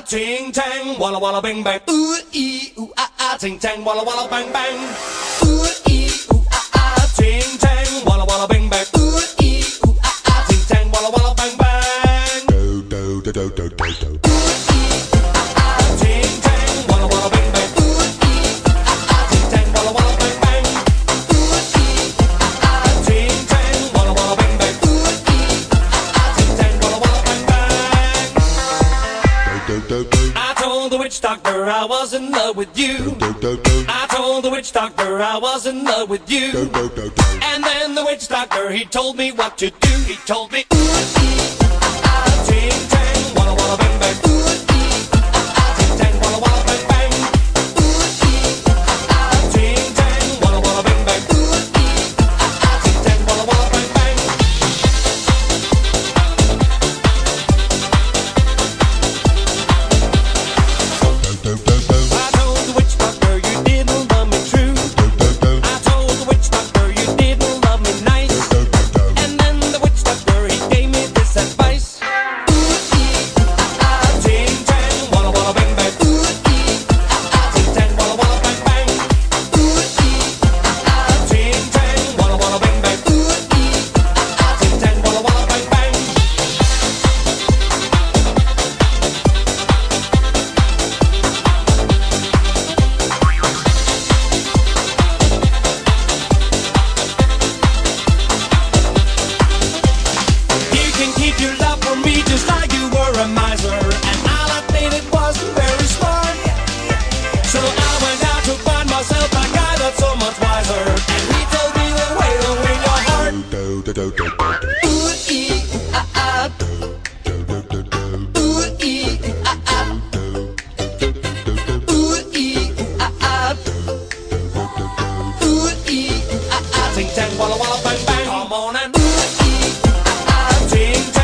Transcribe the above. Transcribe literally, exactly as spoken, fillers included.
ting tang, walla walla bang bang. Ooh ee ooh ah ah, ting tang, walla walla bang bang. Ooh ee ooh ah ah, ting tang, walla walla bang bang. Ooh ee ooh ah ah, ting tang, walla walla bang bang. Do do do do do do do. I told the witch doctor I was in love with you. I told the witch doctor I was in love with you. And then the witch doctor, he told me what to do. He told me, ooh, ee, ah, ah, ting, tang, walla, walla, bang, bang. Ooh, ee, ah, ah, ting, tang, walla, walla, bang, bang. Ooh, ee, ah, ah, ting, tang, walla, walla, bang, bang. Ooh, ee, ah, ah, ting, tang, walla, walla, bang, bang. I told the witch doctor you didn't love me true. I told the witch doctor you didn't love me nice. And then the witch doctor, he gave me this advice. Ooh, ee, ah, ah, ting, tang, walla, walla, bang, bang. Ooh, ee, ah, ah, ting, tang, walla, walla, bang, bang. Ooh, ee, ah, ah, ting, tang, walla, walla, bang, bang. Ooh, ee, ah, ah, ting, tang, walla, walla, bang, bang. You can keep your love for me just like you were a miser. And I'll admit it wasn't very smart. So I went out to find myself a guy that's so much wiser. And he told me the way to win your heart. Ooh, ee, ooh, ah, ah. Ooh, ee, ooh, ah, ah. Ooh, ee, ooh, ah, ah. Ooh, ee, ooh, ah, ah. Ting tang, walla walla bang bang. Come on and ooh, ee, ooh, ah, ah. Ting tang.